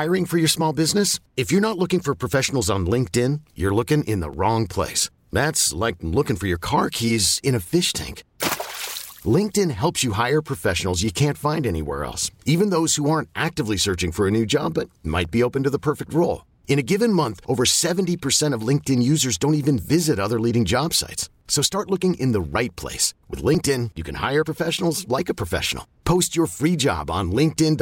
Hiring for your small business? If you're not looking for professionals on LinkedIn, you're looking in the wrong place. That's like looking for your car keys in a fish tank. LinkedIn helps you hire professionals you can't find anywhere else, even those who aren't actively searching for a new job but might be open to the perfect role. In a given month, over 70% of LinkedIn users don't even visit other leading job sites. So start looking in the right place. With LinkedIn, you can hire professionals like a professional. Post your free job on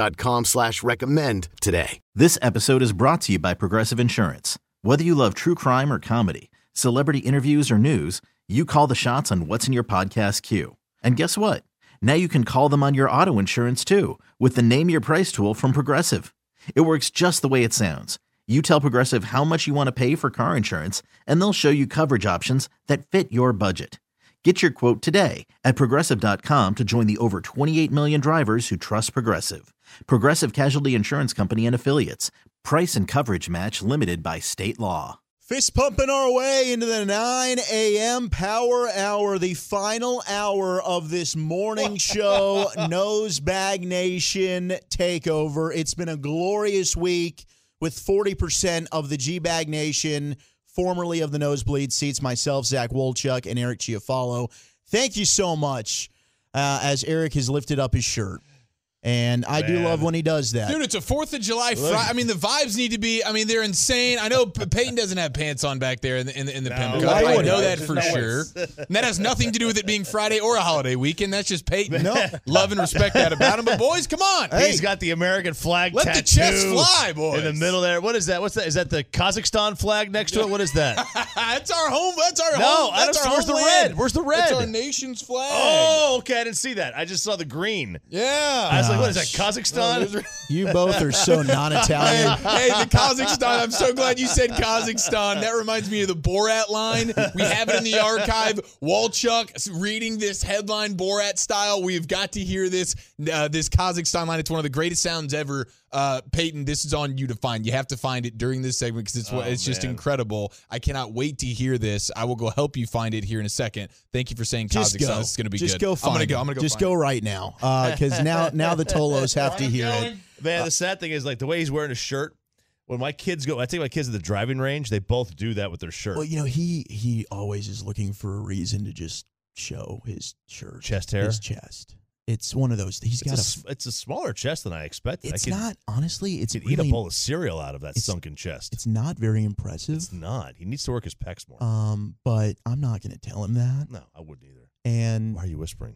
linkedin.com/recommend today. This episode is brought to you by Progressive Insurance. Whether you love true crime or comedy, celebrity interviews or news, you call the shots on what's in your podcast queue. And guess what? Now you can call them on your auto insurance too with the Name Your Price tool from Progressive. It works just the way it sounds. You tell Progressive how much you want to pay for car insurance, and they'll show you coverage options that fit your budget. Get your quote today at Progressive.com to join the over 28 million drivers who trust Progressive. Progressive Casualty Insurance Company and Affiliates. Price and coverage match limited by state law. Fist pumping our way into the 9 a.m. Power Hour, the final hour of this morning show, Nosebag Nation takeover. It's been a glorious week with 40% of the G-Bag Nation, formerly of the Nosebleed Seats, myself, Zach Wolchuk, and Eric Chiafalo. Thank you so much as Eric has lifted up his shirt. And I do love when he does that. Dude, it's a 4th of July Friday. I mean, the vibes need to be, they're insane. I know Peyton doesn't have pants on back there in the Pimp Cup. I know that for sure. And that has nothing to do with it being Friday or a holiday weekend. That's just Peyton. No. Love and respect that about him. But, boys, come on. Hey. He's got the American flag Let tattoo the chest fly, boys. in the middle there. What is that? What's that? Is that the Kazakhstan flag next to it? What is that? That's our home. That's our home. No, That's our where's the homeland. red? Where's the red? It's our nation's flag. Oh, okay. I didn't see that. I just saw the green. Yeah. I was like, what is that, Kazakhstan? You both are so non-Italian. Hey, the Kazakhstan. I'm so glad you said Kazakhstan. That reminds me of the Borat line. We have it in the archive. Walchuk reading this headline Borat style. We've got to hear this Kazakhstan line. It's one of the greatest sounds ever. Peyton, this is on you to find. You have to find it during this segment because it's just incredible. I cannot wait to hear this. I will go help you find it here in a second. Thank you for saying Kazakhstan. This is going to be just good. Go find it. I'm gonna go. Just go right now because now the Tolos have to hear it. Man, the sad thing is, like, the way he's wearing his shirt, when my kids go, I take my kids to the driving range, they both do that with their shirt. Well, he always is looking for a reason to just show his shirt. Chest hair? His chest. It's one of those. It's a smaller chest than I expected. It's not, honestly, it's could really, eat a bowl of cereal out of that sunken chest. It's not very impressive. It's not. He needs to work his pecs more. But I'm not going to tell him that. No, I wouldn't either. And why are you whispering?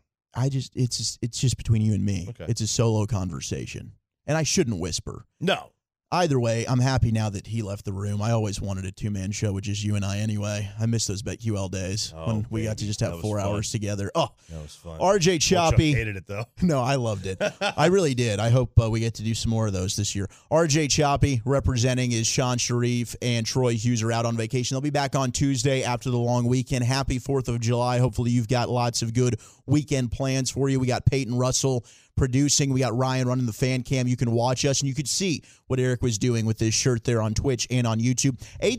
It's just between you and me. Okay. It's a solo conversation. And I shouldn't whisper. No. Either way, I'm happy now that he left the room. I always wanted a two-man show with just you and I anyway. I miss those BetQL days when we got to just have 4 hours together. Oh, that was fun. RJ Choppy. Hated it, though. No, I loved it. I really did. I hope we get to do some more of those this year. RJ Choppy representing is Sean Sharif and Troy Hughes are out on vacation. They'll be back on Tuesday after the long weekend. Happy 4th of July. Hopefully you've got lots of good weekend plans for you. We got Peyton Russell producing. We got Ryan running the fan cam. You can watch us, and you could see what Eric was doing with this shirt there on Twitch and on YouTube.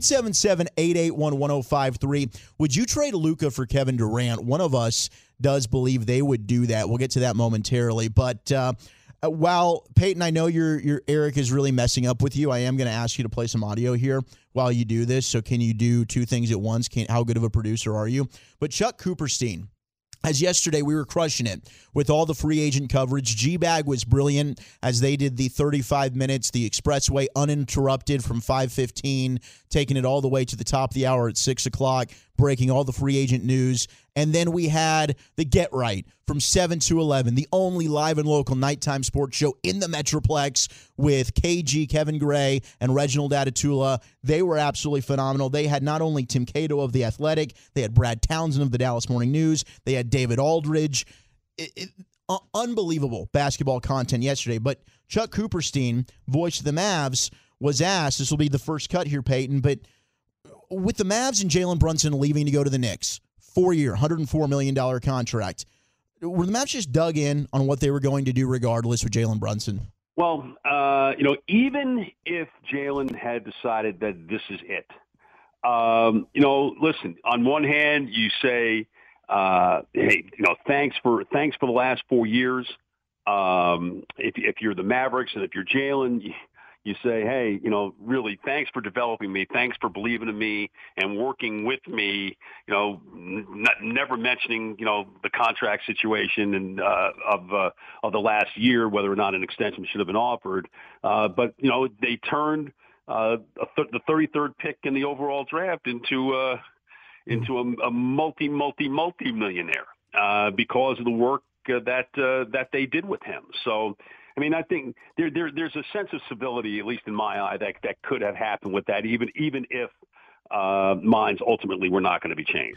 877-881-1053. Would you trade Luka for Kevin Durant? One of us does believe they would do that. We'll get to that momentarily. But while, Peyton, I know your Eric is really messing up with you, I am going to ask you to play some audio here while you do this. So can you do two things at once? How good of a producer are you? But Chuck Cooperstein, as yesterday, we were crushing it with all the free agent coverage. G-Bag was brilliant as they did the 35 minutes, the expressway uninterrupted from 5:15, taking it all the way to the top of the hour at 6 o'clock, breaking all the free agent news. And then we had the Get Right from 7 to 11, the only live and local nighttime sports show in the Metroplex with KG, Kevin Gray, and Reginald Atatula. They were absolutely phenomenal. They had not only Tim Cato of The Athletic, they had Brad Townsend of the Dallas Morning News, they had David Aldridge. Unbelievable basketball content yesterday. But Chuck Cooperstein, voice of the Mavs, was asked, this will be the first cut here, Peyton, but with the Mavs and Jalen Brunson leaving to go to the Knicks, 4-year, $104 million contract, were the Mavs just dug in on what they were going to do regardless with Jalen Brunson? Well, even if Jalen had decided that this is it, listen, on one hand, you say, hey, thanks for the last 4 years. If you're the Mavericks and if you're Jalen, you say, hey, really, thanks for developing me. Thanks for believing in me and working with me, never mentioning, the contract situation and of the last year, whether or not an extension should have been offered. But, they turned the 33rd pick in the overall draft into a multi-millionaire because of the work that they did with him. So, I mean, I think there's a sense of civility, at least in my eye, that could have happened with that, even if minds ultimately were not going to be changed.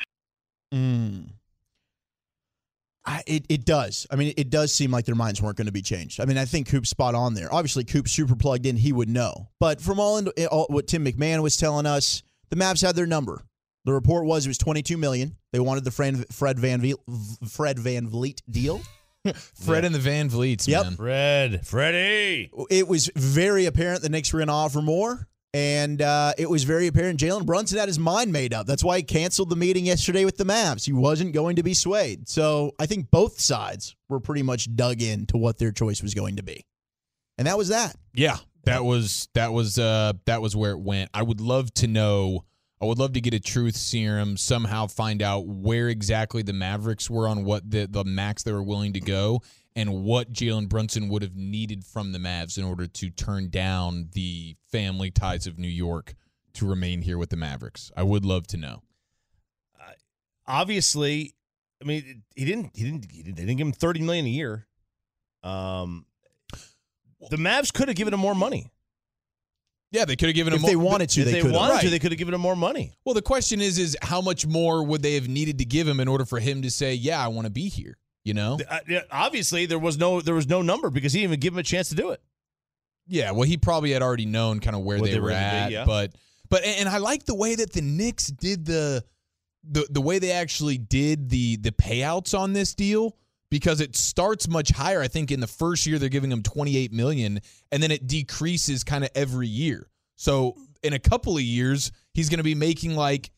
It does. I mean, it does seem like their minds weren't going to be changed. I mean, I think Coop's spot on there. Obviously, Coop's super plugged in. He would know. But from all what Tim McMahon was telling us, the Mavs had their number. The report was it was $22 million. They wanted the Fred VanVleet deal. Fred and the Van Vliets, man. Freddie. It was very apparent the Knicks were going to offer more, and it was very apparent Jalen Brunson had his mind made up. That's why he canceled the meeting yesterday with the Mavs. He wasn't going to be swayed. So I think both sides were pretty much dug into what their choice was going to be, and that was that. Yeah, that was where it went. I would love to know. I would love to get a truth serum, somehow find out where exactly the Mavericks were on what the max they were willing to go and what Jalen Brunson would have needed from the Mavs in order to turn down the family ties of New York to remain here with the Mavericks. I would love to know. Obviously, I mean, they didn't give him $30 million a year. The Mavs could have given him more money. Yeah, they could have given him more. If they wanted to, they could have. They could have given him more money. Well, the question is how much more would they have needed to give him in order for him to say, yeah, I want to be here, Obviously, there was no number because he didn't even give him a chance to do it. Yeah, well, he probably had already known kind of where they were at. Yeah. But I like the way that the Knicks did the way they actually did the payouts on this deal. Because it starts much higher. I think in the first year they're giving him $28 million, and then it decreases kind of every year. So in a couple of years, he's going to be making like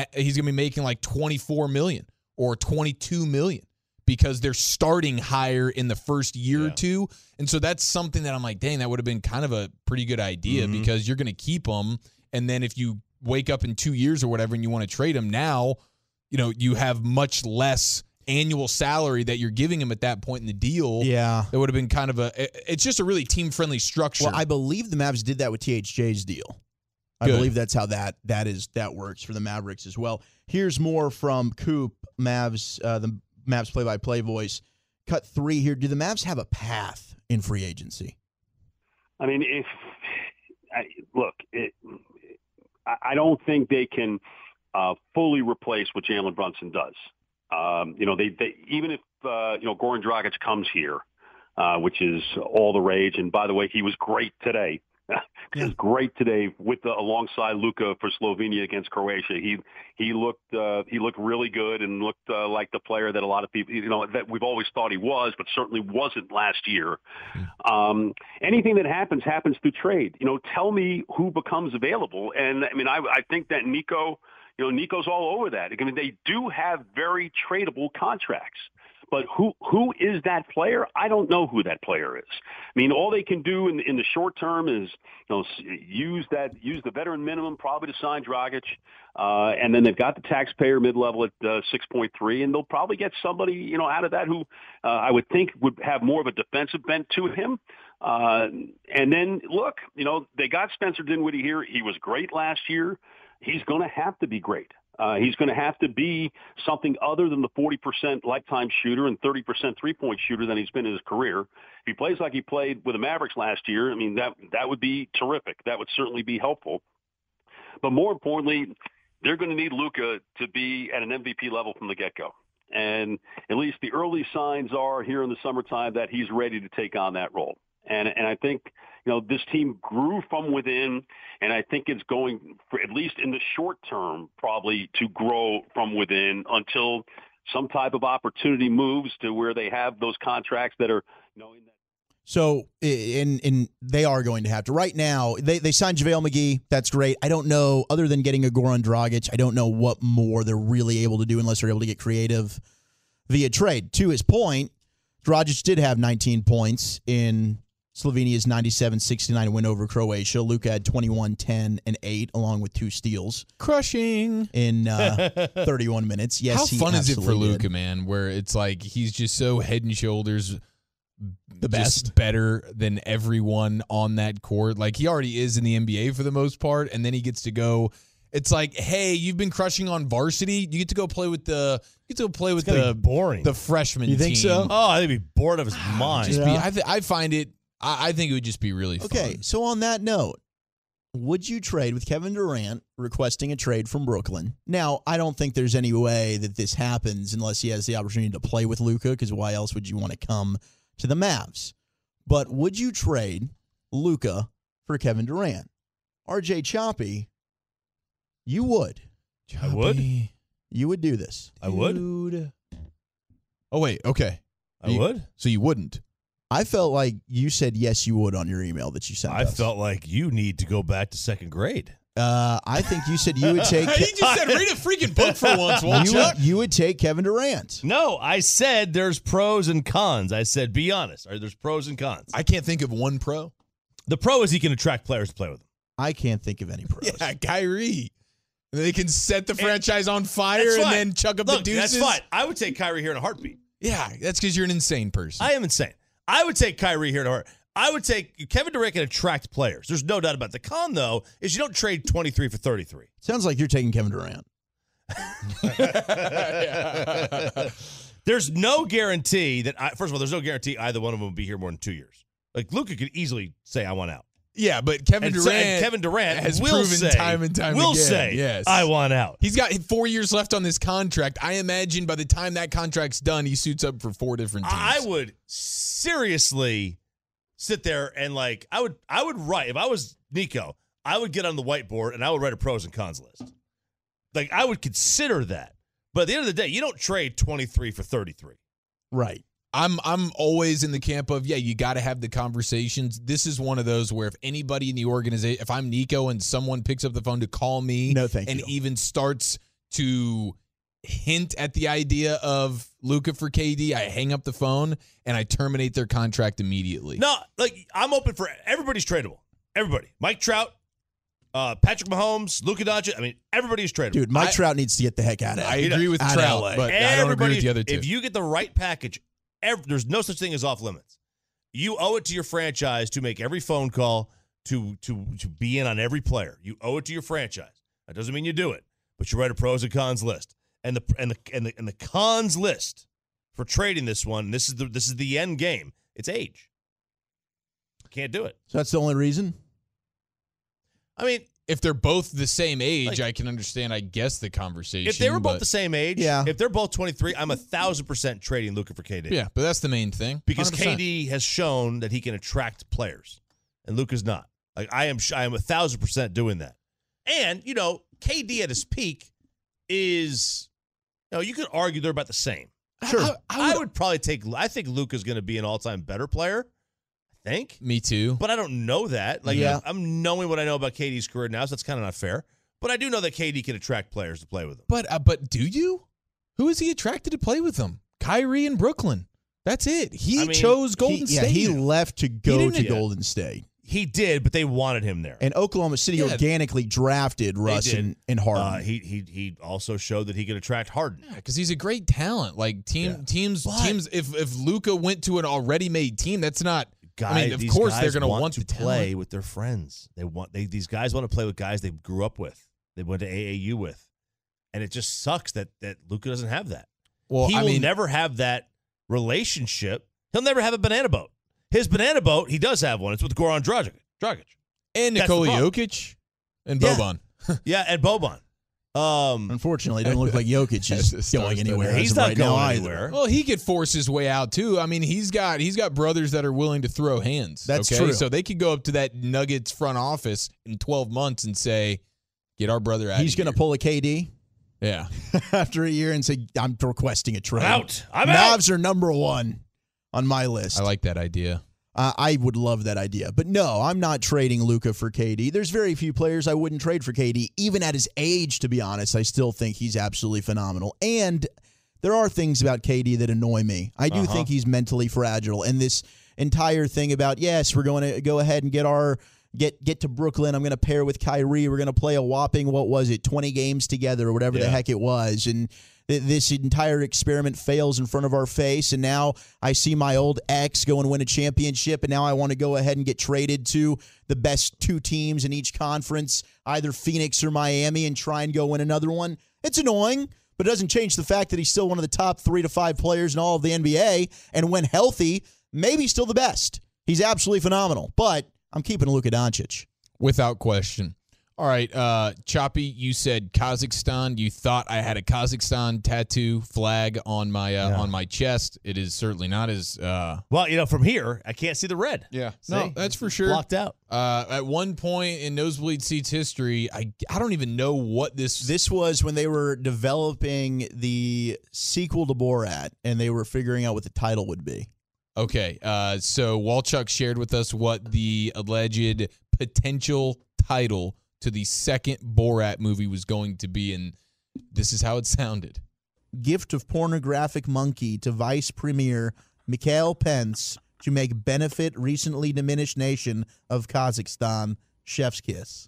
$24 million or $22 million because they're starting higher in the first year or two. And so that's something that I'm like, dang, that would have been kind of a pretty good idea because you're going to keep him, and then if you wake up in 2 years or whatever and you want to trade him now, you have much less annual salary that you're giving him at that point in the deal. Yeah. It would have been kind of it's just a really team-friendly structure. Well, I believe the Mavs did that with THJ's deal. I believe that's how that works for the Mavericks as well. Here's more from Coop, the Mavs play-by-play voice. Cut 3 here. Do the Mavs have a path in free agency? I mean, I don't think they can fully replace what Jalen Brunson does. They even if Goran Dragic comes here, which is all the rage. And by the way, he was great today. He was great today alongside Luka for Slovenia against Croatia. He looked really good and looked like the player that a lot of people that we've always thought he was, but certainly wasn't last year. Anything that happens through trade. Tell me who becomes available, and I mean I think that Nico's all over that. I mean, they do have very tradable contracts, but who is that player? I don't know who that player is. I mean, all they can do in the short term is use the veteran minimum probably to sign Dragic, and then they've got the taxpayer mid-level at 6.3, and they'll probably get somebody out of that who I would think would have more of a defensive bent to him. And then look, they got Spencer Dinwiddie here. He was great last year. He's going to have to be great. He's going to have to be something other than the 40% lifetime shooter and 30% three-point shooter than he's been in his career. If he plays like he played with the Mavericks last year, I mean, that would be terrific. That would certainly be helpful. But more importantly, they're going to need Luka to be at an MVP level from the get-go. And at least the early signs are here in the summertime that he's ready to take on that role. And I think, this team grew from within, and I think it's going, for at least in the short term, probably to grow from within until some type of opportunity moves to where they have those contracts that are, in that. So, and they are going to have to. Right now, they signed JaVale McGee. That's great. I don't know, other than getting a Goran Dragic, I don't know what more they're really able to do unless they're able to get creative via trade. To his point, Dragic did have 19 points in Slovenia's 97-69 win over Croatia. Luka had 21, 10, and 8, along with 2 steals Crushing. in 31 minutes. Yes, How fun is it for absolutely Luka, did. man? Where it's like he's just so head and shoulders The just best. better than everyone on that court. Like he already is in the NBA for the most part, and then he gets to go. It's like, hey, you've been crushing on varsity. You get to go play with the. You get to play with It's gonna be boring. the freshman. You think team. so? Oh, I think he'd be bored of his mind. Just Yeah. be, I find it. I think it would just be really fun. Okay, so on that note, would you trade with Kevin Durant requesting a trade from Brooklyn? Now, I don't think there's any way that this happens unless he has the opportunity to play with Luka, because why else would you want to come to the Mavs? But would you trade Luka for Kevin Durant? RJ Choppy, you would. I would. Choppy, You would do this. I would. dude. Oh wait, okay. I would. So you wouldn't? I felt like you said yes, you would on your email that you sent I us. felt like you need to go back to second grade. I think you said you would take. He just said, read a freaking book for once, you would take Kevin Durant. No, I said there's pros and cons. I said, be honest. There's pros and cons. I can't think of one pro. The pro is he can attract players to play with him. I can't think of any pros. Yeah, Kyrie. They can set the franchise on fire That's and fine. then chuck up Look, the deuces. that's fine. I would take Kyrie here in a heartbeat. Yeah, that's because you're an insane person. I am insane. I would take Kyrie here in a heartbeat. I would take Kevin Durant can attract players. There's no doubt about it. The con, though, is you don't trade 23 for 33. Sounds like you're taking Kevin Durant. There's no guarantee that, first of all, there's no guarantee either one of them will be here more than 2 years. Like, Luka could easily say, I want out. Yeah, but Kevin And Durant, Kevin Durant has will proven say, time and time will again. say, yes. I want out. He's got 4 years left on this contract. I imagine by the time that contract's done, he suits up for 4 different teams. I would seriously sit there and I would write, if I was Nico, I would get on the whiteboard and I would write a pros and cons list. Like, I would consider that. But at the end of the day, you don't trade 23 for 33. Right. I'm always in the camp of, you got to have the conversations. This is one of those where if anybody in the organization, if I'm Nico and someone picks up the phone to call me No, thank and you. even starts to hint at the idea of Luka for KD, I hang up the phone and I terminate their contract immediately. No, I'm open for everybody's tradable. Everybody. Mike Trout, Patrick Mahomes, Luka Doncic. I mean, everybody's tradable. Dude, Mike Trout needs to get the heck out of I here. agree with Out of Trout, LA. but I don't agree with the other two. If you get the right package, there's no such thing as off limits. You owe it to your franchise to make every phone call, to be in on every player. You owe it to your franchise. That doesn't mean you do it, but you write a pros and cons list. And the cons list for trading this one. This is the end game. It's age. Can't do it. So that's the only reason? I mean, if they're both the same age, I can understand, I guess, the conversation. if they were both but- the same age, Yeah. if they're both 23, I'm 1,000% trading Luka for KD. Yeah, but that's the main thing. Because 100%. KD has shown that he can attract players, and Luka's not. Like, I am 1,000% doing that. And KD at his peak is, you could argue they're about the same. Sure. I would probably take. I think Luka's going to be an all-time better player. I think, Me too. but I don't know that. Yeah. I'm knowing what I know about KD's career now, so that's kind of not fair. But I do know that KD can attract players to play with him. But do you? Who is he attracted to play with him? Kyrie in Brooklyn. That's it. He chose Golden State. He left to go didn't- to yeah. Golden State. He did, but they wanted him there. And Oklahoma City Yeah. organically drafted Russ did. and Harden. He also showed that he could attract Harden. because he's a great talent. Like teams. If Luka went to an already made team, that's not. Of These course guys they're going to want to the play talent. with their friends. These guys want to play with guys they grew up with. They went to AAU with, and it just sucks that Luka doesn't have that. Well, He will never have that relationship. He'll never have a banana boat. His banana boat, he does have one. It's with Goran Dragic. and that's the Nikola problem. Jokic and Yeah. Boban. Yeah, and Boban. Unfortunately, it doesn't look like Jokic is That's going the anywhere. He's as of not right now going either. anywhere. Well, he could force his way out too. I mean, he's got brothers that are willing to throw hands. That's okay? true. So they could go up to that Nuggets front office in 12 months and say, "Get our brother out." He's going to pull a KD Yeah. after a year and say, "I'm requesting a trade." I'm out. Mavs are number one on my list. I like that idea. I would love that idea. But no, I'm not trading Luka for KD. There's very few players I wouldn't trade for KD. Even at his age, to be honest, I still think he's absolutely phenomenal. And there are things about KD that annoy me. I do think he's mentally fragile. And this entire thing about, yes, we're going to go ahead and get to Brooklyn. I'm going to pair with Kyrie. We're going to play a whopping, 20 games together or whatever the heck it was. And this entire experiment fails in front of our face, and now I see my old ex go and win a championship, and now I want to go ahead and get traded to the best two teams in each conference, either Phoenix or Miami, and try and go win another one. It's annoying, but it doesn't change the fact that he's still one of the top 3 to 5 players in all of the NBA, and when healthy, maybe still the best. He's absolutely phenomenal, but I'm keeping Luka Doncic. Without question. All right, Choppy, you said Kazakhstan. You thought I had a Kazakhstan tattoo flag on my chest. It is certainly not as well. From here, I can't see the red. Yeah, see? No, that's for sure. Blocked out. At one point in Nosebleed Seats history, I don't even know what this. This was when they were developing the sequel to Borat, and they were figuring out what the title would be. Okay, so Walchuk shared with us what the alleged potential title to the second Borat movie was going to be, and this is how it sounded. Gift of pornographic monkey to Vice Premier Mikhail Pence to make benefit recently diminished nation of Kazakhstan chef's kiss.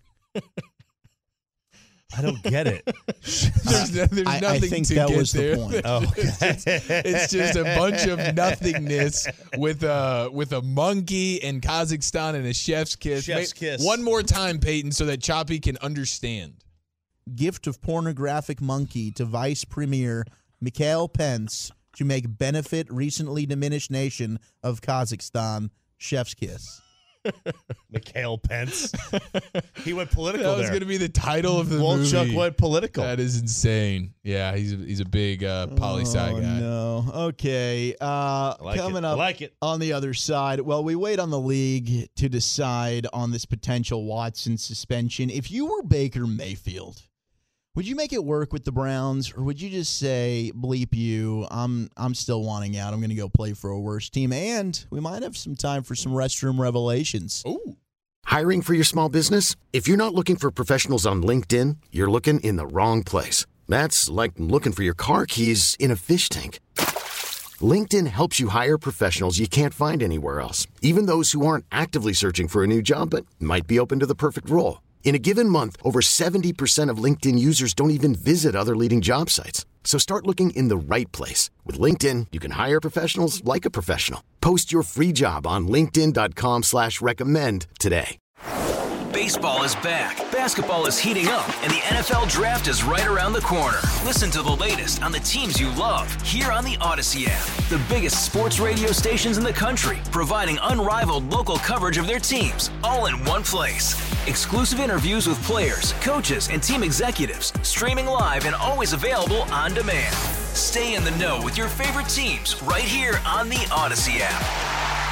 I don't get it. There's nothing I think to that get was there. the point. Oh, It's just a bunch of nothingness with a monkey and Kazakhstan and a chef's kiss. Chef's kiss. One more time, Peyton, so that Choppy can understand. Gift of pornographic monkey to Vice Premier Mikhail Pence to make benefit recently diminished nation of Kazakhstan chef's kiss. Mikhail Pence. He went political That was going to be the title of the movie. Wolchuk went political. That is insane. Yeah, he's a big poli-sci guy. No. Okay. Coming up on the other side, well, we wait on the league to decide on this potential Watson suspension. If you were Baker Mayfield, would you make it work with the Browns, or would you just say, bleep you, I'm still wanting out. I'm going to go play for a worse team, and we might have some time for some restroom revelations. Ooh. Hiring for your small business? If you're not looking for professionals on LinkedIn, you're looking in the wrong place. That's like looking for your car keys in a fish tank. LinkedIn helps you hire professionals you can't find anywhere else, even those who aren't actively searching for a new job but might be open to the perfect role. In a given month, over 70% of LinkedIn users don't even visit other leading job sites. So start looking in the right place. With LinkedIn, you can hire professionals like a professional. Post your free job on linkedin.com/recommend today. Baseball is back, basketball is heating up, and the NFL Draft is right around the corner. Listen to the latest on the teams you love here on the Odyssey app. The biggest sports radio stations in the country, providing unrivaled local coverage of their teams, all in one place. Exclusive interviews with players, coaches, and team executives, streaming live and always available on demand. Stay in the know with your favorite teams right here on the Odyssey app.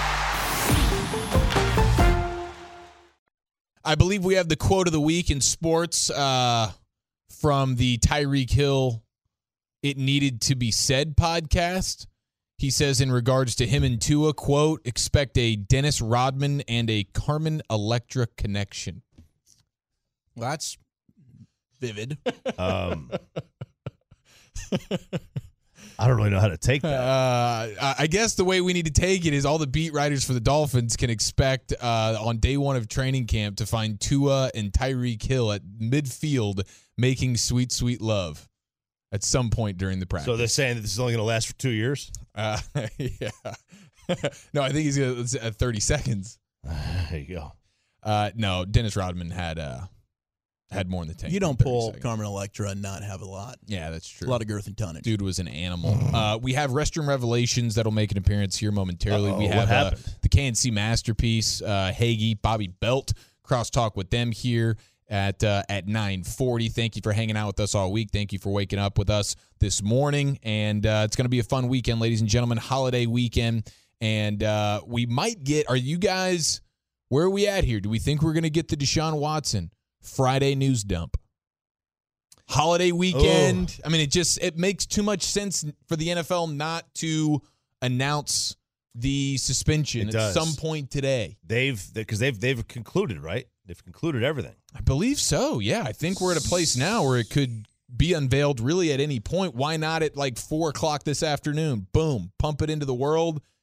I believe we have the quote of the week in sports from the Tyreek Hill It Needed to Be Said podcast. He says in regards to him and Tua, quote, expect a Dennis Rodman and a Carmen Electra connection. Well, that's vivid. I don't really know how to take that. I guess the way we need to take it is all the beat writers for the Dolphins can expect on day one of training camp to find Tua and Tyreek Hill at midfield making sweet, sweet love at some point during the practice. So they're saying that this is only going to last for 2 years? Yeah. No, I think he's going to 30 seconds. There you go. No, Dennis Rodman had more in the tank. You don't pull Carmen Electra and not have a lot. Yeah, that's true. A lot of girth and tonnage. Dude was an animal. We have restroom revelations that'll make an appearance here momentarily. We have the KNC Masterpiece, Hagee, Bobby Belt, crosstalk with them here at 9:40. Thank you for hanging out with us all week. Thank you for waking up with us this morning. And it's going to be a fun weekend, ladies and gentlemen, holiday weekend. And we might get, where are we at here? Do we think we're going to get the Deshaun Watson Friday news dump? Holiday weekend. I mean, it makes too much sense for the NFL not to announce the suspension at some point today. Because they've concluded, right? They've concluded everything. I believe so. Yeah, I think we're at a place now where it could be unveiled really at any point. Why not at like 4:00 this afternoon? Boom, pump it into the world,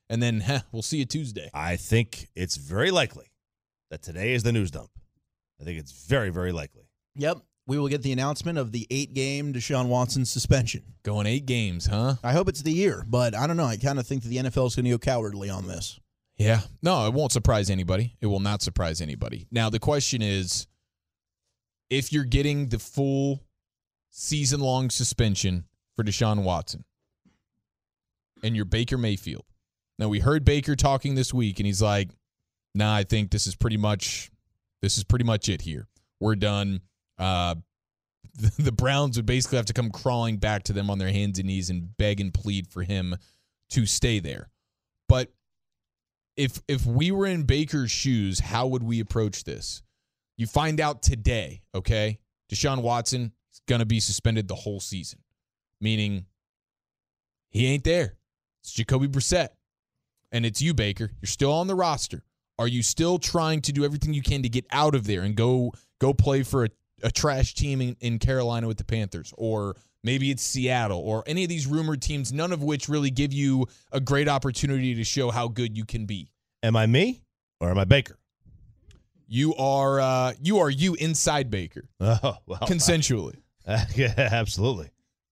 and then we'll see you Tuesday. I think it's very likely that today is the news dump. I think it's very, very likely. Yep. We will get the announcement of the 8-game Deshaun Watson suspension. Going 8 games, huh? I hope it's the year, but I don't know. I kind of think that the NFL is going to go cowardly on this. Yeah. No, it won't surprise anybody. It will not surprise anybody. Now, the question is, if you're getting the full season-long suspension for Deshaun Watson and you're Baker Mayfield. Now, we heard Baker talking this week, and he's like, nah, I think this is pretty much it here. We're done. The Browns would basically have to come crawling back to them on their hands and knees and beg and plead for him to stay there. But if we were in Baker's shoes, how would we approach this? You find out today, okay? Deshaun Watson is going to be suspended the whole season, meaning he ain't there. It's Jacoby Brissett, and it's you, Baker. You're still on the roster. Are you still trying to do everything you can to get out of there and go play for a trash team in Carolina with the Panthers, or maybe it's Seattle, or any of these rumored teams, none of which really give you a great opportunity to show how good you can be? Am I me or am I Baker? You are you inside Baker. Oh, well. Consensually. Yeah, absolutely.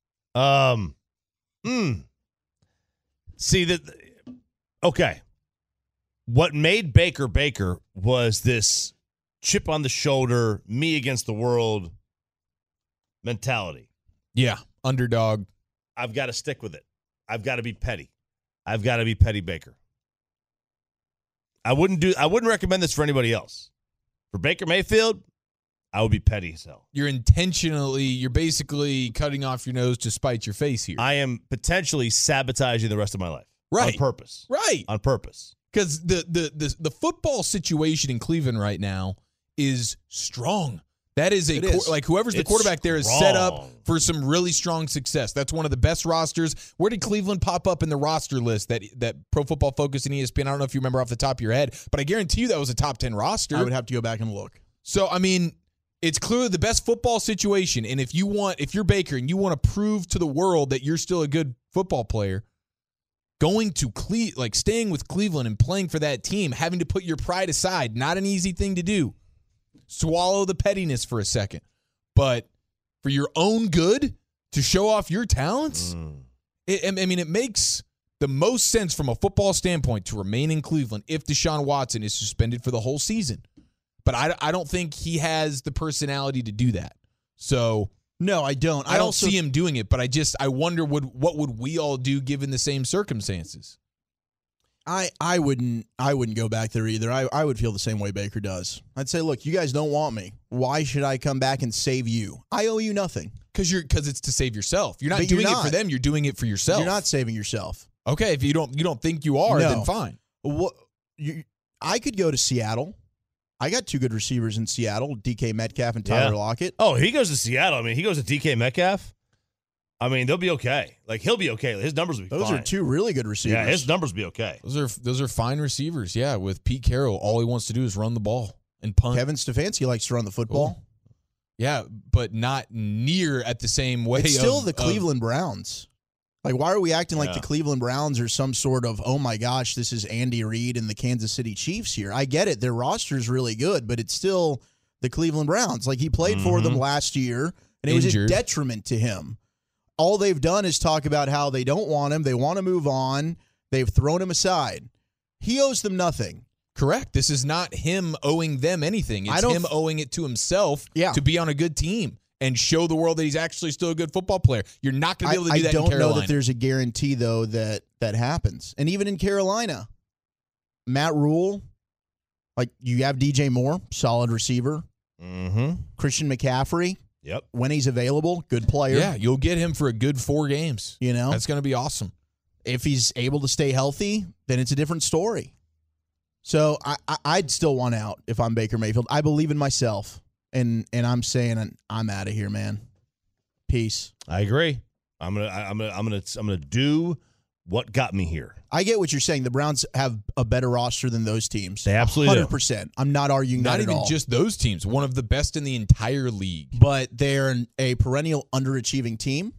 See, okay. What made Baker Baker was this chip on the shoulder, me against the world mentality. Yeah, underdog. I've got to stick with it. I've got to be petty. I've got to be petty Baker. I wouldn't recommend this for anybody else. For Baker Mayfield, I would be petty as hell. You're basically cutting off your nose to spite your face here. I am potentially sabotaging the rest of my life. Right. On purpose. Right. On purpose. Because the football situation in Cleveland right now is strong. That is whoever's the quarterback there is set up for some really strong success. That's one of the best rosters. Where did Cleveland pop up in the roster list that Pro Football Focus and ESPN? I don't know if you remember off the top of your head, but I guarantee you that was a top 10 roster. I would have to go back and look. So, I mean, it's clearly the best football situation. And if you're Baker and you want to prove to the world that you're still a good football player, going to staying with Cleveland and playing for that team, having to put your pride aside, not an easy thing to do. Swallow the pettiness for a second. But for your own good, to show off your talents, it makes the most sense from a football standpoint to remain in Cleveland if Deshaun Watson is suspended for the whole season. But I don't think he has the personality to do that. So no, I don't. I don't see him doing it, but I wonder what would we all do given the same circumstances? I wouldn't go back there either. I would feel the same way Baker does. I'd say, look, you guys don't want me. Why should I come back and save you? I owe you nothing. Because it's to save yourself. You're not doing it for them. You're doing it for yourself. You're not saving yourself. Okay, if you don't think you are, then fine. I could go to Seattle. I got 2 good receivers in Seattle, DK Metcalf and Tyler Lockett. Oh, he goes to Seattle. I mean, he goes to DK Metcalf. I mean, they'll be okay. Like, he'll be okay. His numbers will be fine. Those are 2 really good receivers. Yeah, his numbers will be okay. Those are fine receivers. Yeah, with Pete Carroll, all he wants to do is run the ball and punt. Kevin Stefanski likes to run the football. Ooh. Yeah, but not near at the same way. It's still the Cleveland Browns. Like, why are we acting like the Cleveland Browns are some sort of, oh my gosh, this is Andy Reid and the Kansas City Chiefs here? I get it. Their roster is really good, but it's still the Cleveland Browns. Like, he played for them last year, and it was a detriment to him. All they've done is talk about how they don't want him. They want to move on. They've thrown him aside. He owes them nothing. Correct. This is not him owing them anything. It's him owing it to himself to be on a good team and show the world that he's actually still a good football player. You're not going to be able to do that in Carolina. I don't know that there's a guarantee, though, that happens. And even in Carolina, Matt Rule, like, you have DJ Moore, solid receiver. Mm-hmm. Christian McCaffrey. Yep. When he's available, good player. Yeah, you'll get him for a good 4 games. You know? That's going to be awesome. If he's able to stay healthy, then it's a different story. So I'd still want out if I'm Baker Mayfield. I believe in myself, and I'm saying I'm out of here, man. Peace. I agree. I'm gonna do what got me here. I get what you're saying. The Browns have a better roster than those teams. They absolutely 100%. I'm not arguing that at all. Not even just those teams. One of the best in the entire league. But they're a perennial underachieving team.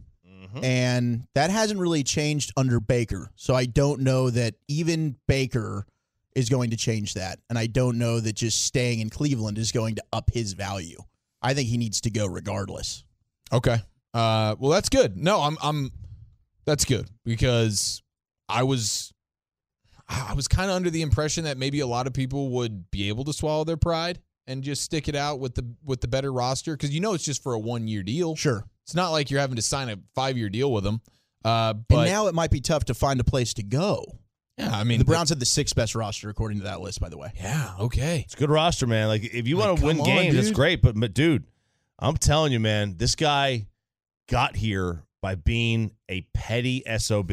And that hasn't really changed under Baker. So I don't know that even Baker is going to change that. And I don't know that just staying in Cleveland is going to up his value. I think he needs to go regardless. Okay. Well, that's good. No, that's good because I was kind of under the impression that maybe a lot of people would be able to swallow their pride and just stick it out with the better roster because it's just for a 1-year deal. Sure. It's not like you're having to sign a 5-year deal with them. But and now it might be tough to find a place to go. Yeah, I mean, the Browns had the 6th best roster according to that list, by the way. Yeah, okay. It's a good roster, man. Like, if you want to win games, dude. it's great. But, dude, I'm telling you, man, this guy got here by being a petty SOB.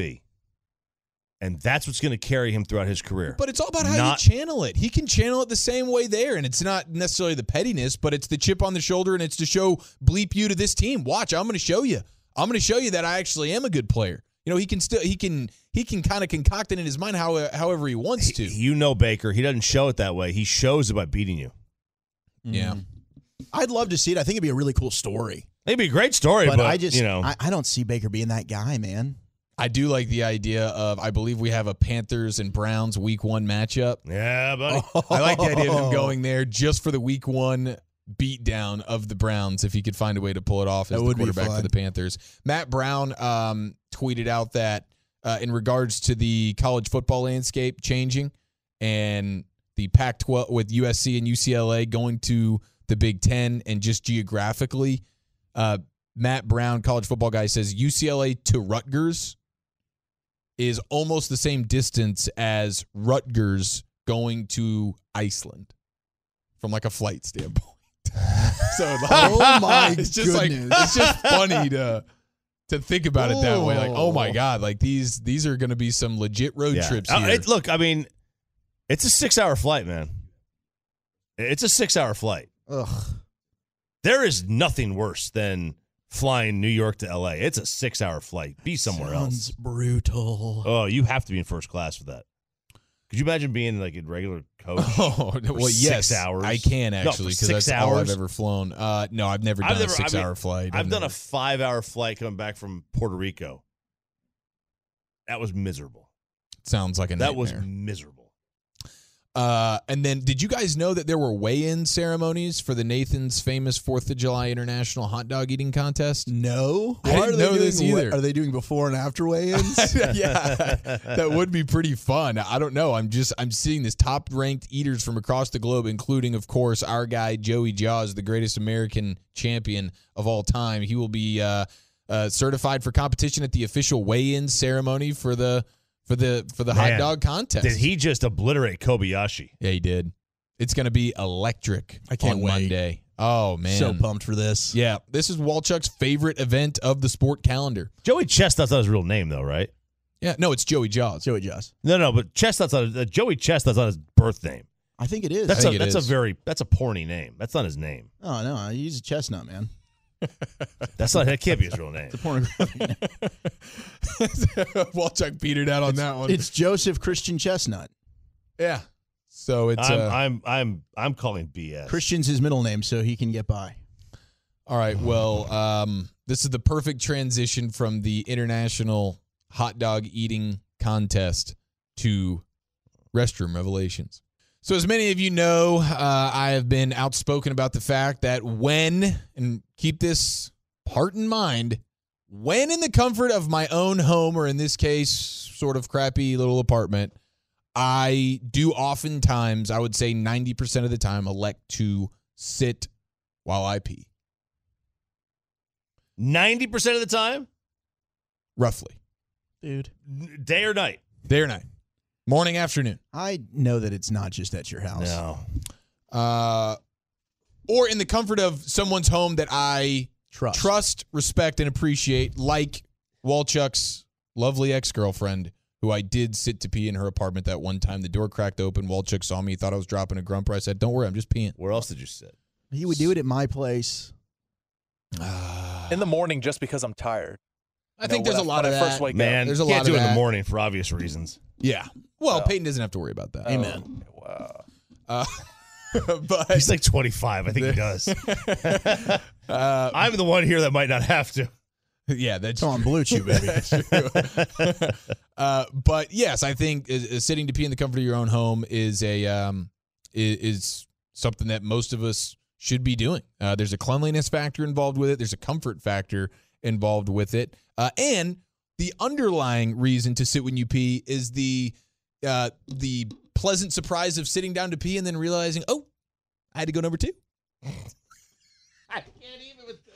And that's what's going to carry him throughout his career. But it's all about how you channel it. He can channel it the same way there, and it's not necessarily the pettiness, but it's the chip on the shoulder, and it's to show bleep you to this team. Watch, I'm going to show you. I'm going to show you that I actually am a good player. He can kind of concoct it in his mind however he wants to. Baker, he doesn't show it that way. He shows it by beating you. Yeah. I'd love to see it. I think it'd be a really cool story. It'd be a great story, but I just, I don't see Baker being that guy, man. I do like the idea of, I believe we have a Panthers and Browns Week 1 matchup. Yeah, buddy. I like the idea of him going there just for the Week 1 beatdown of the Browns if he could find a way to pull it off as the quarterback for the Panthers. Matt Brown tweeted out that in regards to the college football landscape changing and the Pac-12 with USC and UCLA going to the Big Ten and just geographically, Matt Brown, college football guy, says UCLA to Rutgers is almost the same distance as Rutgers going to Iceland from like a flight standpoint. So oh my it's just goodness. It's just funny to think about it that way. Like, oh my God, like these are going to be some legit road trips here. Look, I mean, it's a 6-hour flight, man. It's a 6-hour flight. Ugh. There is nothing worse than flying New York to L.A. It's a 6-hour flight. Be somewhere else. Brutal. Oh, you have to be in first class for that. Could you imagine being like in regular coach? Oh, well, yes, 6 hours. I can actually because that's all I've ever flown. No, I've never done a 6-hour flight. I've done a 5-hour flight coming back from Puerto Rico. That was miserable. Sounds like a nightmare. That was miserable. And then, did you guys know that there were weigh-in ceremonies for the Nathan's famous 4th of July International Hot Dog Eating Contest? No. I didn't know this either. Are they doing before and after weigh-ins? Yeah, that would be pretty fun. I don't know. I'm seeing this top-ranked eaters from across the globe, including, of course, our guy Joey Jaws, the greatest American champion of all time. He will be certified for competition at the official weigh-in ceremony for the hot dog contest. Did he just obliterate Kobayashi? Yeah, he did. It's going to be electric. I can't on wait. Monday. Oh, man. So pumped for this. Yeah, this is Walchuk's favorite event of the sport calendar. Joey Chestnut's not his real name, though, right? Yeah, no, it's Joey Jaws. Joey Jaws. No, but Chestnut's not Joey Chestnut's not his birth name. I think it is. That's a porny name. That's not his name. Oh, no, he's a chestnut, man. That can't be his real name. It's a pornographic name. Walchuk petered out on that one. It's Joseph Christian Chestnut. Yeah. So it's I'm calling BS. Christian's his middle name, so he can get by. all right. Well, this is the perfect transition from the International Hot Dog Eating Contest to restroom revelations. So as many of you know, I have been outspoken about the fact that and keep this part in mind, when in the comfort of my own home, or in this case, sort of crappy little apartment, I do oftentimes, I would say 90% of the time, elect to sit while I pee. 90% of the time? Roughly. Dude. Day or night? Day or night. Morning, afternoon. I know that it's not just at your house. No. Or in the comfort of someone's home that I trust, respect, and appreciate, like Walchuk's lovely ex-girlfriend, who I did sit to pee in her apartment that one time. The door cracked open. Walchuk saw me, thought I was dropping a grumper. I said, don't worry, I'm just peeing. Where else did you sit? He would do it at my place. In the morning just because I'm tired. I think there's a lot of that. First wake Man, there's a can't lot do of it in that. the morning for obvious reasons. Yeah. Well, Oh. Peyton doesn't have to worry about that. Amen. Wow. But He's like 25. I think he does. I'm the one here that might not have to. Yeah, that's Come on, Blue Chew, baby. That's true. But yes, I think sitting to pee in the comfort of your own home is is something that most of us should be doing. There's a cleanliness factor involved with it. There's a comfort factor involved with it, and the underlying reason to sit when you pee is the pleasant surprise of sitting down to pee and then realizing, oh, I had to go number 2. I can't even with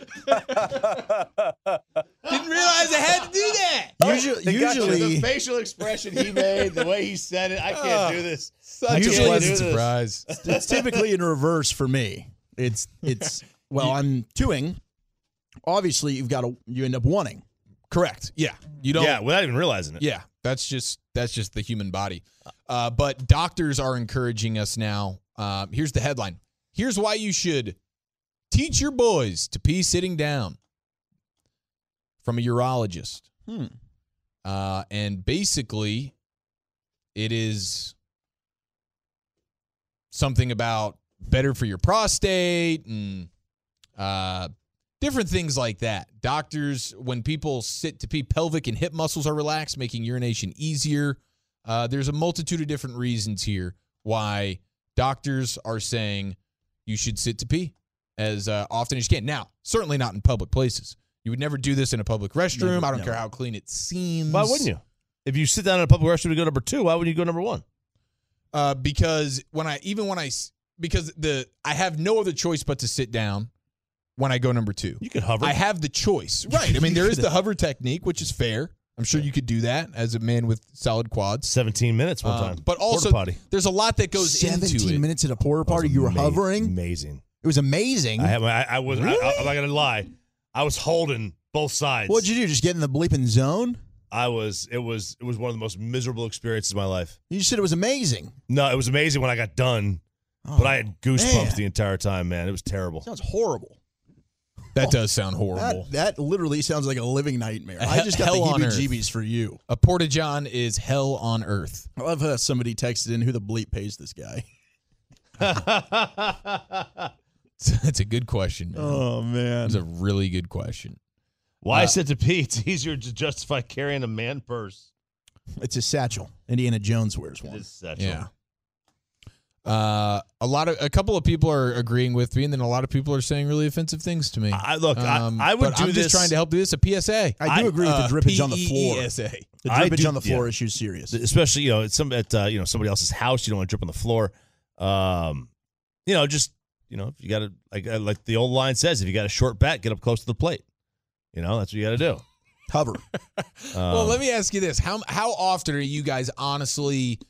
didn't realize I had to do that. Usually the facial expression he made, the way he said it, I can't do this. Such a pleasant surprise. It's typically in reverse for me. It's I'm 2ing. Obviously, you end up 1ing. Correct. Yeah. You don't. Yeah, without even realizing it. Yeah, that's just the human body. But doctors are encouraging us now. Here's the headline. Here's why you should teach your boys to pee sitting down. From a urologist. And basically, it is something about better for your prostate and different things like that. Doctors, when people sit to pee, pelvic and hip muscles are relaxed, making urination easier. There's a multitude of different reasons here why doctors are saying you should sit to pee as often as you can. Now, certainly not in public places. You would never do this in a public restroom. I don't care how clean it seems. Why wouldn't you? If you sit down in a public restroom to go number 2, why wouldn't you go number 1? Because I have no other choice but to sit down when I go number 2. You could hover. I have the choice. Right. I mean, there is the hover technique, which is fair. I'm sure you could do that as a man with solid quads. 17 minutes one time. But also, there's a lot that goes into it. 17 minutes at a porta potty, you were hovering? Amazing. It was amazing. I'm not going to lie. I was holding both sides. What'd you do? Just get in the bleeping zone? It was one of the most miserable experiences of my life. You said it was amazing. No, it was amazing when I got done. But I had goosebumps the entire time, man. It was terrible. Sounds horrible. That does sound horrible. That literally sounds like a living nightmare. I just got the heebie-jeebies for you. A porta-john is hell on earth. I love how somebody texted in, who the bleep pays this guy? That's a good question, man. Oh, man. That's a really good question. Why sit to pee? It's easier to justify carrying a man purse. It's a satchel. Indiana Jones wears one. It is a satchel. Yeah. A couple of people are agreeing with me, and then a lot of people are saying really offensive things to me. I would do I'm this. just trying to help do this. A PSA. I do agree with the drippage on the floor. PSA. The drippage on the floor issue is serious, especially it's somebody else's house. You don't want to drip on the floor. If you got to like the old line says, if you got a short bat, get up close to the plate. That's what you got to do. Hover. Well, let me ask you this: how often are you guys honestly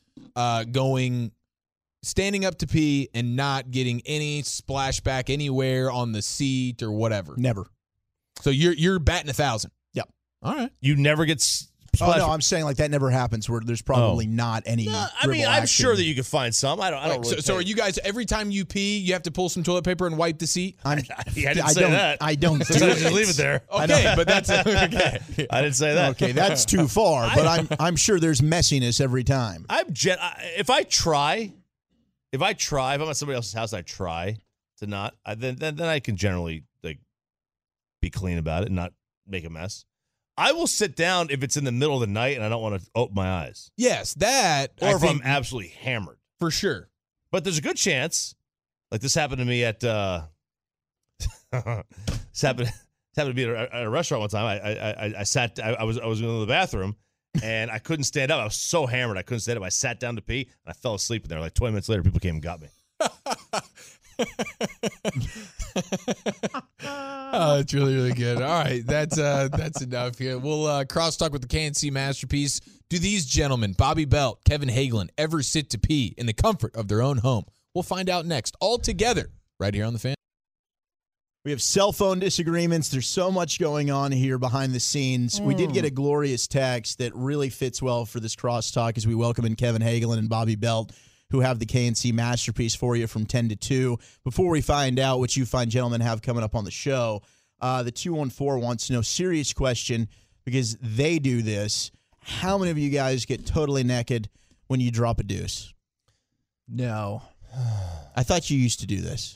standing up to pee and not getting any splashback anywhere on the seat or whatever? Never. So you're batting 1,000. Yep. All right. You never get Oh, no, I'm saying like that never happens where there's probably not any dribble I'm action. sure that you could find some. I don't really so are you guys, every time you pee, you have to pull some toilet paper and wipe the seat? I didn't say that. I don't do Just it. leave it there. Okay, but that's okay. I didn't say that. Okay, that's too far, but I'm sure there's messiness every time. If I'm at somebody else's house, I try to not. Then I can generally be clean about it and not make a mess. I will sit down if it's in the middle of the night and I don't want to open my eyes. Yes, that. Or if I'm absolutely hammered. For sure. But there's a good chance, like this happened to me at this happened to me at a restaurant one time. I was going to the bathroom and I couldn't stand up. I was so hammered I couldn't stand up. I sat down to pee and I fell asleep in there. Like 20 minutes later, people came and got me. Oh, it's really, really good. All right, that's enough here. We'll crosstalk with the KNC Masterpiece. Do these gentlemen, Bobby Belt, Kevin Hagelin, ever sit to pee in the comfort of their own home? We'll find out next, all together, right here on The Fan. We have cell phone disagreements. There's so much going on here behind the scenes. We did get a glorious text that really fits well for this crosstalk as we welcome in Kevin Hagelin and Bobby Belt, who have the KNC Masterpiece for you from 10 to 2. Before we find out what you fine gentlemen have coming up on the show, the 214 wants to know, serious question, because they do this. How many of you guys get totally naked when you drop a deuce? No. I thought you used to do this.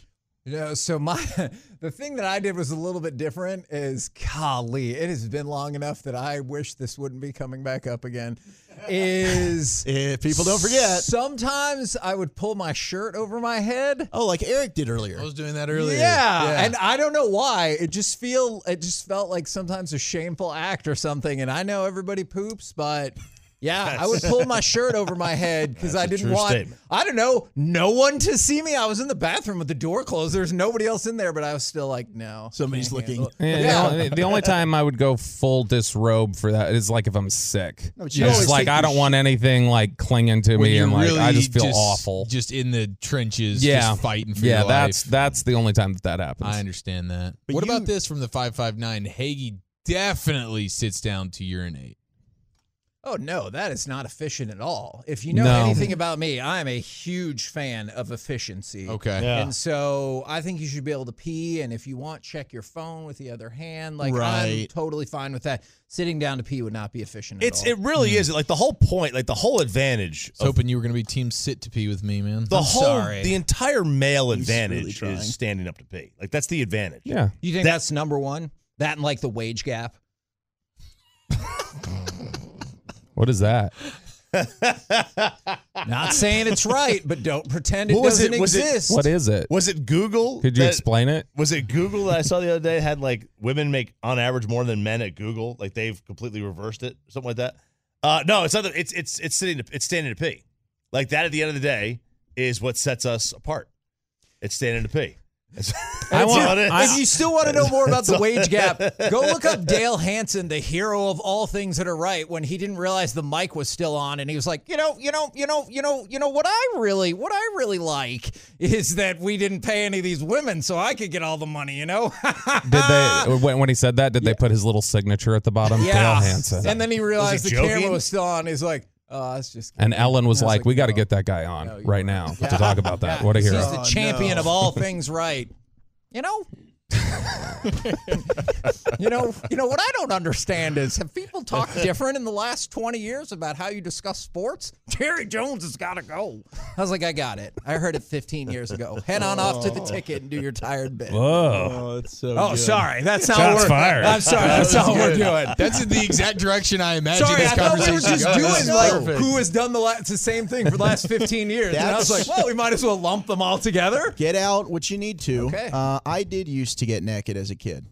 So the thing that I did was a little bit different. Is golly, it has been long enough that I wish this wouldn't be coming back up again. Is if people don't forget, sometimes I would pull my shirt over my head. Oh, like Eric did earlier. I was doing that earlier. Yeah, and I don't know why. It just felt like sometimes a shameful act or something. And I know everybody poops, but. Yeah, I would pull my shirt over my head because I didn't want, statement. I don't know, no one to see me. I was in the bathroom with the door closed. There's nobody else in there, but I was still like, no. Somebody's looking. The only time I would go full disrobe for that is like if I'm sick. No, It's just like I don't want anything like clinging to me, you're and like really I just feel awful. Just in the trenches, Yeah, just fighting for your life. that's the only time that happens. I understand that. But What you- about this from the 559? Hagee definitely sits down to urinate. Oh, no, that is not efficient at all. If you know No. anything about me, I'm a huge fan of efficiency. Okay. Yeah. And so I think you should be able to pee, and if you want, check your phone with the other hand. Like, I'm Right. totally fine with that. Sitting down to pee would not be efficient at all. It really is. Like the whole point, like the whole advantage. I was hoping you were going to be team sit to pee with me, man. The entire male He's really advantage trying. is standing up to pee. Like that's the advantage. Yeah. You think that's number one? That and like the wage gap? What is that? Not saying it's right, but don't pretend it What was doesn't it? Was it- exist. What is it? Was it Google? Could you that- explain it? Was it Google that I saw the other day had like women make on average more than men at Google? Like they've completely reversed it, something like that. No, it's not. It's standing to pee. Like that at the end of the day is what sets us apart. It's standing to pee. If you still want to know more about the wage gap, go look up Dale Hansen, the hero of all things that are right, when he didn't realize the mic was still on, and he was like, what I really like is that we didn't pay any of these women, so I could get all the money, Did they when he said that? Did they put his little signature at the bottom? Yeah. Dale Hansen. And then he realized Was he the camera joking? was still on. He's like, oh, that's just. And Ellen was I like, "We got to no. get that guy on No, you're right now to talk about that." What a hero! He's the champion of all things right. You know? you know what I don't understand is, have people talked different in the last 20 years about how you discuss sports? Terry Jones has got to go. I was like, I got it. I heard it 15 years ago. Head on off to the ticket and do your tired bit. Whoa! that's so Oh, good. sorry. That's not Shots what we're fired. I'm sorry. That's not what we're doing. That's in the exact direction I imagined Sorry, this I thought we conversation were just going. doing This is like perfect. who has done it's the same thing for the last 15 years. And I was like, well, we might as well lump them all together. Get out what you need to. Okay. I did used to get naked as a kid.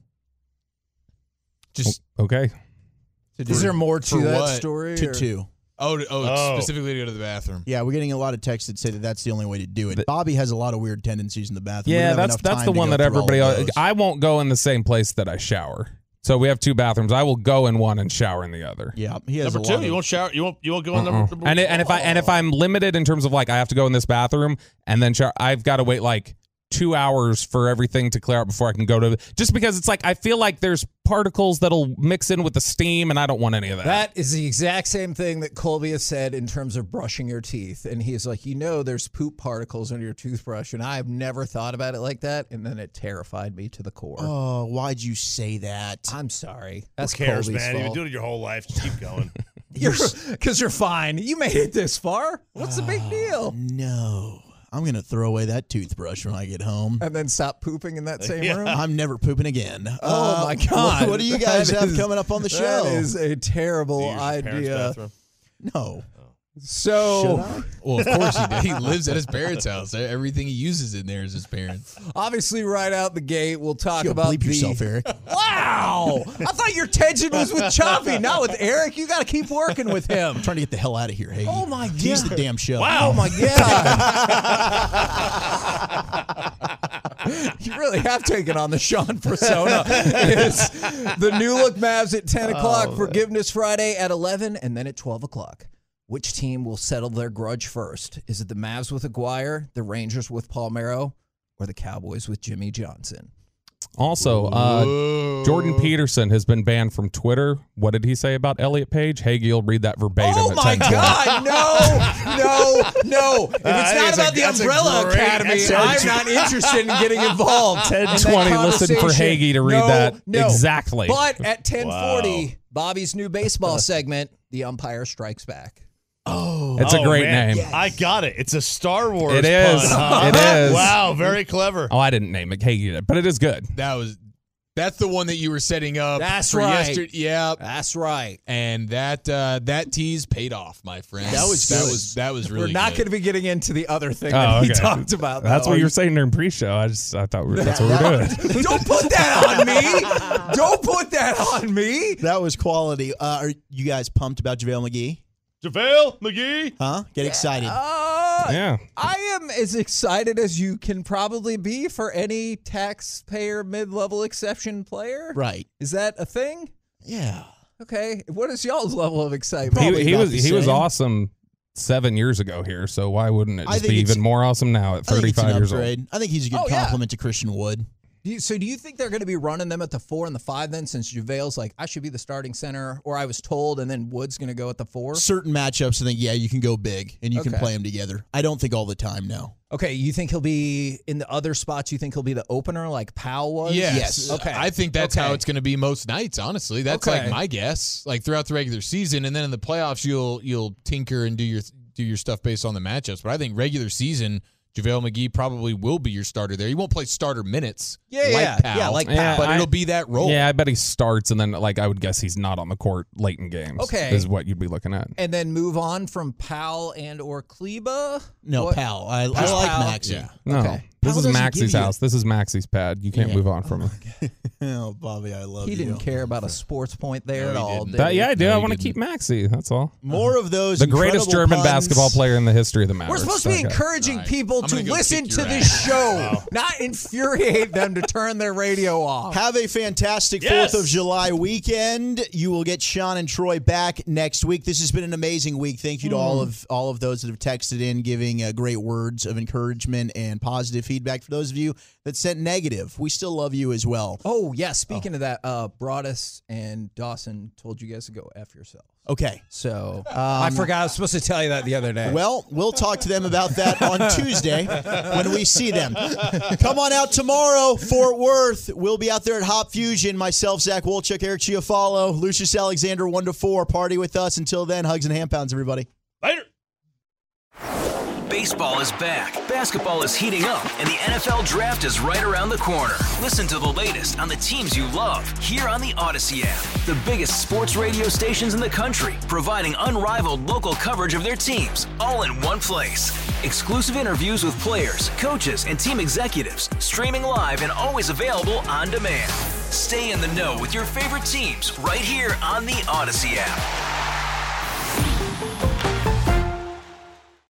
Just Okay. Is there more to for that what? story? To or- two. specifically to go to the bathroom. Yeah, we're getting a lot of texts that say that that's the only way to do it. Bobby has a lot of weird tendencies in the bathroom. We Yeah, don't have that's enough time the to one go that through all everybody. of those. I won't go in the same place that I shower. So we have two bathrooms. I will go in one and shower in the other. Yeah, he has Number a two, lot you of, won't shower. You won't go in number. And if I'm limited in terms of like I have to go in this bathroom and then shower, I've got to wait like 2 hours for everything to clear out before I can go to. Just because it's like I feel like there's particles that'll mix in with the steam, and I don't want any of that. That is the exact same thing that Colby has said in terms of brushing your teeth. And he's like, there's poop particles under your toothbrush. And I have never thought about it like that. And then it terrified me to the core. Oh, why'd you say that? I'm sorry. That's Who cares, Colby's man? You've been fault. doing it your whole life. Just keep going. Because you're fine. You made it this far. What's the big deal? No. I'm going to throw away that toothbrush when I get home. And then stop pooping in that same room? I'm never pooping again. Oh, my God. What do you guys That have is- coming up on the show? That is a terrible Use your parents' idea. bathroom. No. So, Well, of course he does. He lives at his parents' house. Everything he uses in there is his parents. obviously, right out the gate, we'll talk You about bleep yourself, Eric. Wow! I thought your tension was with Choppy, not with Eric. You got to keep working with him. I'm trying to get the hell out of here, Hagee. Oh, my Tease God. the damn show. Oh my God! You really have taken on the Sean persona. It's the New Look Mavs at 10 o'clock, Forgiveness Friday at 11, and then at 12 o'clock. Which team will settle their grudge first? Is it the Mavs with Aguirre, the Rangers with Palmeiro, or the Cowboys with Jimmy Johnson? Also, Jordan Peterson has been banned from Twitter. What did he say about Elliot Page? Hagee will read that verbatim. Oh at my 10:20. God! No! If it's not about the Umbrella Academy, I'm not interested in getting involved. 10:20. Listen for Hagee to read that exactly. But at 10:40, Bobby's new baseball segment, The Umpire Strikes Back. Oh, It's a great man. name. Yes. I got it. It's a Star Wars. It is. pun, huh? It is. Wow, very clever. Oh, I didn't name it. Hey, you did, but it is good. That's the one that you were setting up. That's for right. Yesterday. Yeah, That's right. and that tease paid off, my friend. That was good. That was really. We're not good. going to be getting into the other thing Oh, that he okay. talked about. That's though. what you were saying during pre-show. I thought that's what we're doing. Don't put that on me. Don't put that on me. That was quality. Are you guys pumped about JaVale McGee? JaVale McGee. Huh? Get excited. Yeah. I am as excited as you can probably be for any taxpayer mid-level exception player. Right. Is that a thing? Yeah. Okay. What is y'all's level of excitement? Probably He about was the he was same. awesome 7 years ago here. So why wouldn't it I just think be it's- even more awesome now at I think it's 35 an years old? upgrade. I think he's a good Oh, yeah. compliment to Christian Wood. So do you think they're going to be running them at the 4 and the 5 then, since JaVale's like, I should be the starting center, or I was told, and then Wood's going to go at the 4? Certain matchups, I think, yeah, you can go big and you can Okay. play them together. I don't think all the time, no. Okay, you think he'll be in the other spots? You think he'll be the opener like Powell was? Yes. Okay. I think that's how Okay. it's going to be most nights. Honestly, that's Okay. like my guess. Like throughout the regular season, and then in the playoffs, you'll tinker and do your stuff based on the matchups. But I think regular season, JaVale McGee probably will be your starter there. He won't play starter minutes. like Powell, like Yeah, Powell. but it'll be that role. Yeah, I bet he starts, and then I would guess he's not on the court late in games. Okay. Is what you'd be looking at. And then move on from Powell and or Kleba? No, What- Powell. I Just like Powell? Maxey. Yeah. No, Okay. this Powell is doesn't Maxie's give you- house. This is Maxie's pad. You can't Yeah. move on from him. Oh, Bobby, I love He you. didn't care about a sports point there No, at he all. didn't. Did he? Yeah, I do. No, I he want to didn't. keep Maxie. That's all. More of those The greatest incredible German puns. basketball player in the history of the Mavericks. We're supposed to be That guy. encouraging All right. people I'm to gonna go listen kick to your this ass. show, not infuriate them to turn their radio off. Have a fantastic Yes. 4th of July weekend. You will get Sean and Troy back next week. This has been an amazing week. Thank you to all of those that have texted in, giving great words of encouragement and positive feedback. For those of you that sent negative, we still love you as well. Oh, yeah. Speaking of that, Broadus and Dawson told you guys to go F yourself. Okay. So I forgot I was supposed to tell you that the other day. Well, we'll talk to them about that on Tuesday when we see them. Come on out tomorrow, Fort Worth. We'll be out there at Hop Fusion. Myself, Zach Wolchuk, Eric Chiafalo, Lucius Alexander, 1 to 4. Party with us. Until then, hugs and hand pounds, everybody. Later. Baseball is back, basketball is heating up, and the NFL Draft is right around the corner. Listen to the latest on the teams you love here on the Odyssey app. The biggest sports radio stations in the country, providing unrivaled local coverage of their teams, all in one place. Exclusive interviews with players, coaches, and team executives, streaming live and always available on demand. Stay in the know with your favorite teams right here on the Odyssey app.